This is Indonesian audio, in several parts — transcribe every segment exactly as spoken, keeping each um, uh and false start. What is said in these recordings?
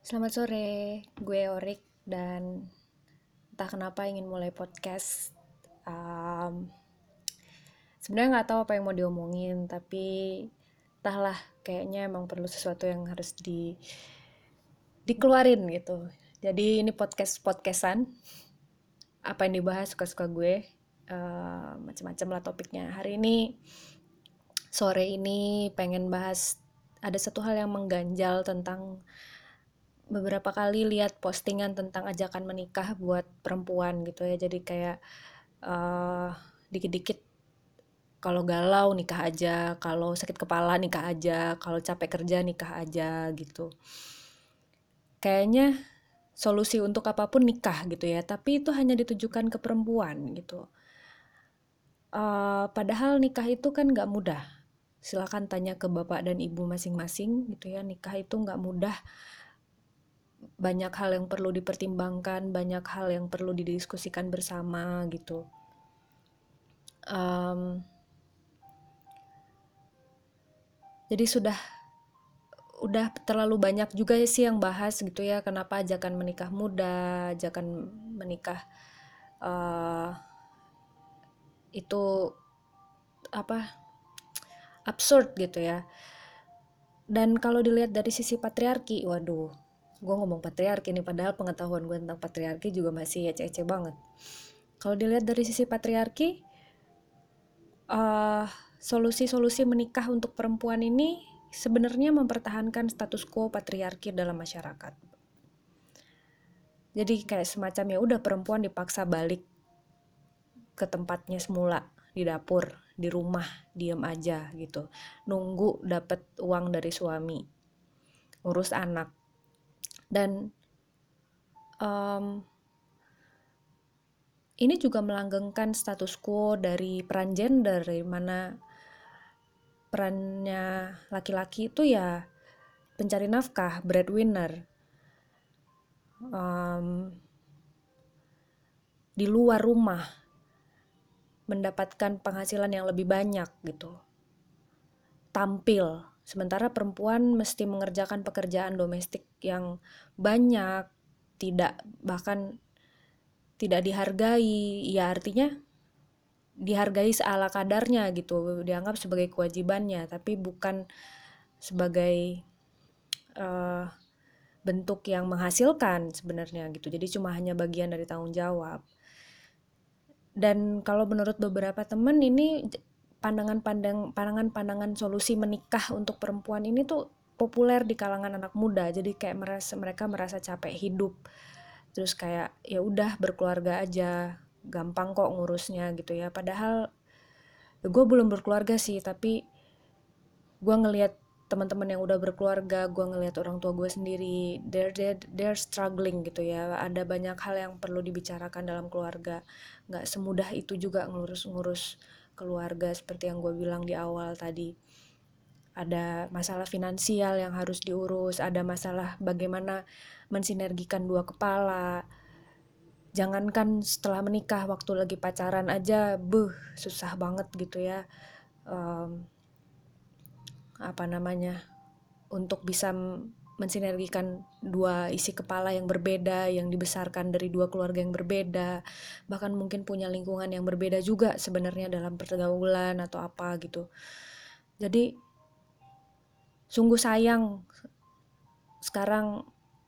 Selamat sore, gue Orik dan entah kenapa ingin mulai podcast. Um, Sebenarnya nggak tahu apa yang mau diomongin, tapi entahlah, kayaknya emang perlu sesuatu yang harus di dikeluarin gitu. Jadi ini podcast podcastan. Apa yang dibahas suka-suka gue, uh, macam-macam lah topiknya. Hari ini sore ini pengen bahas ada satu hal yang mengganjal tentang beberapa kali lihat postingan tentang ajakan menikah buat perempuan gitu ya. Jadi kayak eh, dikit-dikit kalau galau nikah aja, kalau sakit kepala nikah aja, kalau capek kerja nikah aja gitu. Kayaknya solusi untuk apapun nikah gitu ya, tapi itu hanya ditujukan ke perempuan gitu. Eh, padahal nikah itu kan nggak mudah. Silakan tanya ke bapak dan ibu masing-masing gitu ya, nikah itu nggak mudah. Banyak hal yang perlu dipertimbangkan, banyak hal yang perlu didiskusikan bersama gitu. Um, jadi sudah udah terlalu banyak juga sih yang bahas gitu ya, kenapa ajakan menikah muda, ajakan menikah uh, itu apa absurd gitu ya. Dan kalau dilihat dari sisi patriarki, waduh, gue ngomong patriarki nih, padahal pengetahuan gue tentang patriarki juga masih ece-ece banget. Kalau dilihat dari sisi patriarki, uh, solusi-solusi menikah untuk perempuan ini sebenarnya mempertahankan status quo patriarki dalam masyarakat. Jadi kayak semacam ya udah perempuan dipaksa balik ke tempatnya semula di dapur, di rumah, diem aja gitu. Nunggu dapet uang dari suami, ngurus anak. Dan um, ini juga melanggengkan status quo dari peran gender, di mana perannya laki-laki itu ya pencari nafkah, breadwinner, um, di luar rumah, mendapatkan penghasilan yang lebih banyak gitu, tampil. Sementara perempuan mesti mengerjakan pekerjaan domestik yang banyak, tidak bahkan tidak dihargai. Ya artinya dihargai seala kadarnya gitu, dianggap sebagai kewajibannya, tapi bukan sebagai uh, bentuk yang menghasilkan sebenarnya gitu. Jadi cuma hanya bagian dari tanggung jawab. Dan kalau menurut beberapa teman ini pandangan-pandang pandangan-pandangan solusi menikah untuk perempuan ini tuh populer di kalangan anak muda. Jadi kayak merasa mereka merasa capek hidup. Terus kayak ya udah berkeluarga aja, gampang kok ngurusnya gitu ya. Padahal gue belum berkeluarga sih, tapi gue ngelihat teman-teman yang udah berkeluarga, gue ngelihat orang tua gue sendiri, they're, they're, they're struggling gitu ya. Ada banyak hal yang perlu dibicarakan dalam keluarga. Nggak semudah itu juga ngurus-ngurus keluarga seperti yang gue bilang di awal tadi. Ada masalah finansial yang harus diurus, ada masalah bagaimana mensinergikan dua kepala. Jangankan setelah menikah, waktu lagi pacaran aja, buh, susah banget gitu ya. Um, apa namanya untuk bisa mensinergikan dua isi kepala yang berbeda, yang dibesarkan dari dua keluarga yang berbeda, bahkan mungkin punya lingkungan yang berbeda juga sebenarnya dalam pergaulan atau apa gitu. Jadi sungguh sayang sekarang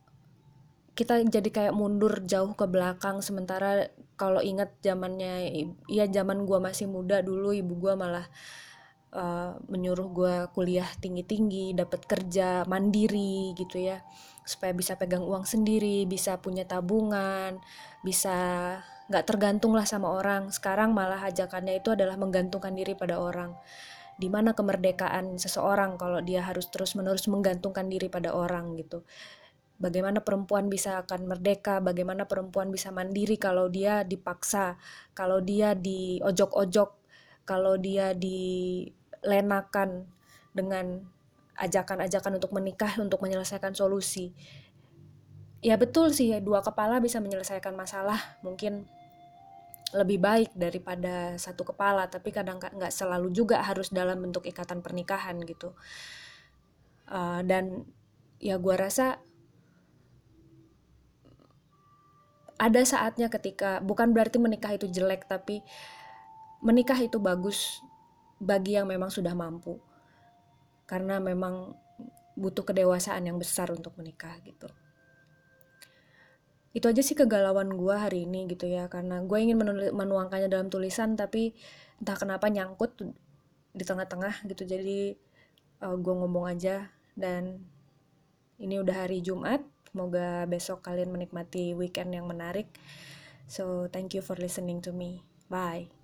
kita jadi kayak mundur jauh ke belakang, sementara kalau ingat zamannya ya zaman gua masih muda dulu, ibu gua malah uh, menyuruh gue kuliah tinggi-tinggi, dapat kerja mandiri gitu ya, supaya bisa pegang uang sendiri, bisa punya tabungan, bisa nggak tergantung lah sama orang. Sekarang malah ajakannya itu adalah menggantungkan diri pada orang. Di mana kemerdekaan seseorang kalau dia harus terus-menerus menggantungkan diri pada orang gitu. Bagaimana perempuan bisa akan merdeka, bagaimana perempuan bisa mandiri kalau dia dipaksa, kalau dia diojok-ojok, kalau dia dilenakan dengan ajakan-ajakan untuk menikah untuk menyelesaikan solusi. Ya betul sih, dua kepala bisa menyelesaikan masalah mungkin lebih baik daripada satu kepala, tapi kadang nggak selalu juga harus dalam bentuk ikatan pernikahan gitu. Uh, dan ya gue rasa ada saatnya ketika, bukan berarti menikah itu jelek, tapi menikah itu bagus bagi yang memang sudah mampu, karena memang butuh kedewasaan yang besar untuk menikah gitu. Itu aja sih kegalauan gue hari ini gitu ya, karena gue ingin menuangkannya dalam tulisan tapi entah kenapa nyangkut di tengah-tengah gitu, jadi uh, gue ngomong aja. Dan ini udah hari Jumat, semoga besok kalian menikmati weekend yang menarik. So thank you for listening to me, bye.